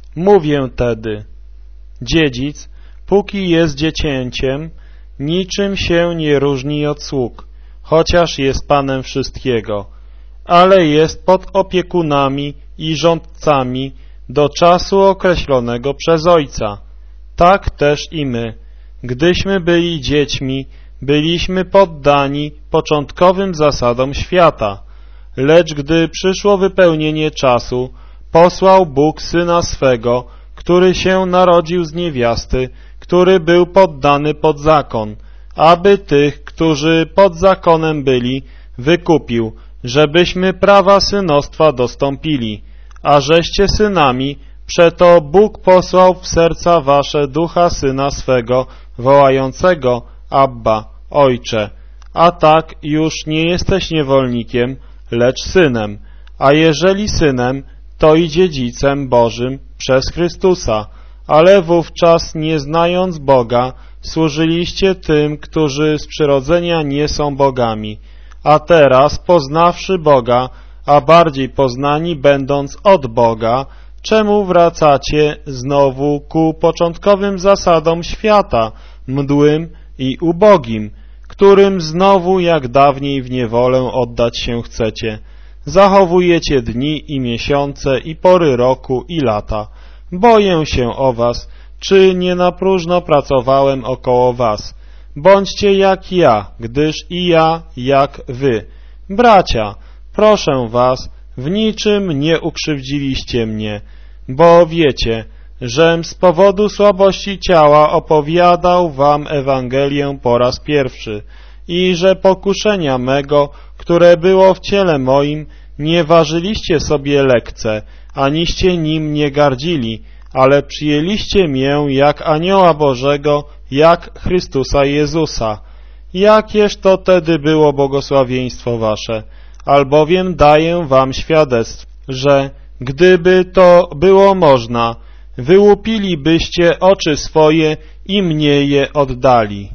Mówię tedy, dziedzic, póki jest dziecięciem, niczym się nie różni od sług, chociaż jest panem wszystkiego, ale jest pod opiekunami i rządcami do czasu określonego przez Ojca. Tak też i my, gdyśmy byli dziećmi, byliśmy poddani początkowym zasadom świata, lecz gdy przyszło wypełnienie czasu, posłał Bóg Syna swego, który się narodził z niewiasty, który był poddany pod zakon, aby tych, którzy pod zakonem byli, wykupił, żebyśmy prawa synostwa dostąpili. A żeście synami, przeto Bóg posłał w serca wasze ducha Syna swego, wołającego Abba, Ojcze. A tak już nie jesteś niewolnikiem, lecz synem, a jeżeli synem, to i dziedzicem Bożym przez Chrystusa. Ale wówczas, nie znając Boga, służyliście tym, którzy z przyrodzenia nie są bogami. A teraz, poznawszy Boga, a bardziej poznani będąc od Boga, czemu wracacie znowu ku początkowym zasadom świata, mdłym i ubogim, którym znowu jak dawniej w niewolę oddać się chcecie? Zachowujecie dni i miesiące i pory roku i lata. Boję się o was, czy nie na próżno pracowałem około was. Bądźcie jak ja, gdyż i ja jak wy. Bracia, proszę was, w niczym nie ukrzywdziliście mnie, bo wiecie, żem z powodu słabości ciała opowiadał wam Ewangelię po raz pierwszy i że pokuszenia mego, które było w ciele moim, nie ważyliście sobie lekce, aniście nim nie gardzili, ale przyjęliście mię jak anioła Bożego, jak Chrystusa Jezusa. Jakież to tedy było błogosławieństwo wasze, albowiem daję wam świadectwo, że gdyby to było można, wyłupilibyście oczy swoje i mnie je oddali.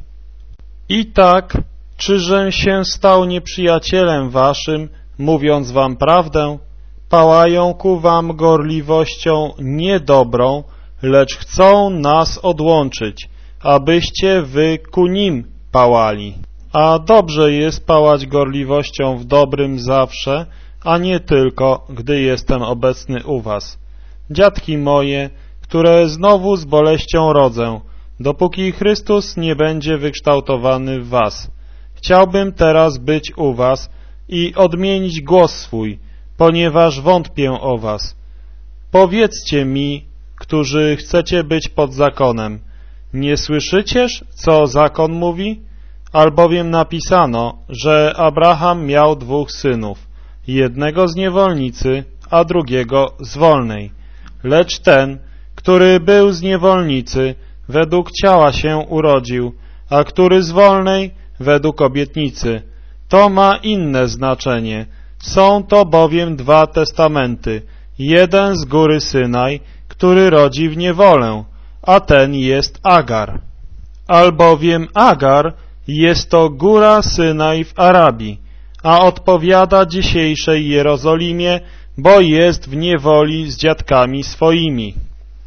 I tak, czyżem się stał nieprzyjacielem waszym, mówiąc wam prawdę? Pałają ku wam gorliwością niedobrą, lecz chcą nas odłączyć, abyście wy ku nim pałali. A dobrze jest pałać gorliwością w dobrym zawsze, a nie tylko, gdy jestem obecny u was. Dziatki moje, które znowu z boleścią rodzę, dopóki Chrystus nie będzie wykształtowany w was. Chciałbym teraz być u was i odmienić głos swój, ponieważ wątpię o was. Powiedzcie mi, którzy chcecie być pod zakonem, nie słyszycież, co zakon mówi? Albowiem napisano, że Abraham miał 2 synów, jednego z niewolnicy, a drugiego z wolnej. Lecz ten, który był z niewolnicy, według ciała się urodził, a który z wolnej, według obietnicy. To ma inne znaczenie. Są to bowiem 2 testamenty. Jeden z góry Synaj, który rodzi w niewolę, a ten jest Agar. Albowiem Agar jest to góra Synaj w Arabii, a odpowiada dzisiejszej Jerozolimie, bo jest w niewoli z dziadkami swoimi.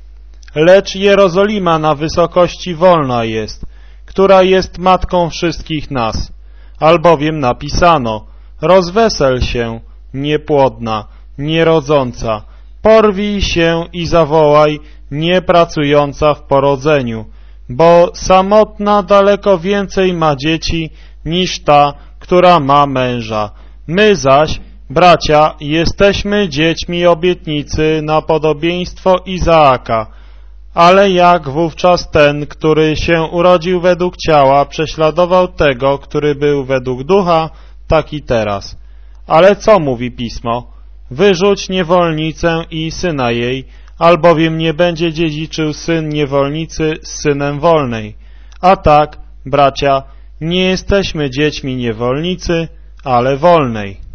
Lecz Jerozolima na wysokości wolna jest, która jest matką wszystkich nas. Albowiem napisano, rozwesel się, niepłodna, nierodząca, porwij się i zawołaj, niepracująca w porodzeniu, bo samotna daleko więcej ma dzieci niż ta, która ma męża. My zaś, bracia, jesteśmy dziećmi obietnicy na podobieństwo Izaaka, ale jak wówczas ten, który się urodził według ciała, prześladował tego, który był według ducha, tak i teraz. Ale co mówi Pismo? Wyrzuć niewolnicę i syna jej, albowiem nie będzie dziedziczył syn niewolnicy z synem wolnej. A tak, bracia, nie jesteśmy dziećmi niewolnicy, ale wolnej.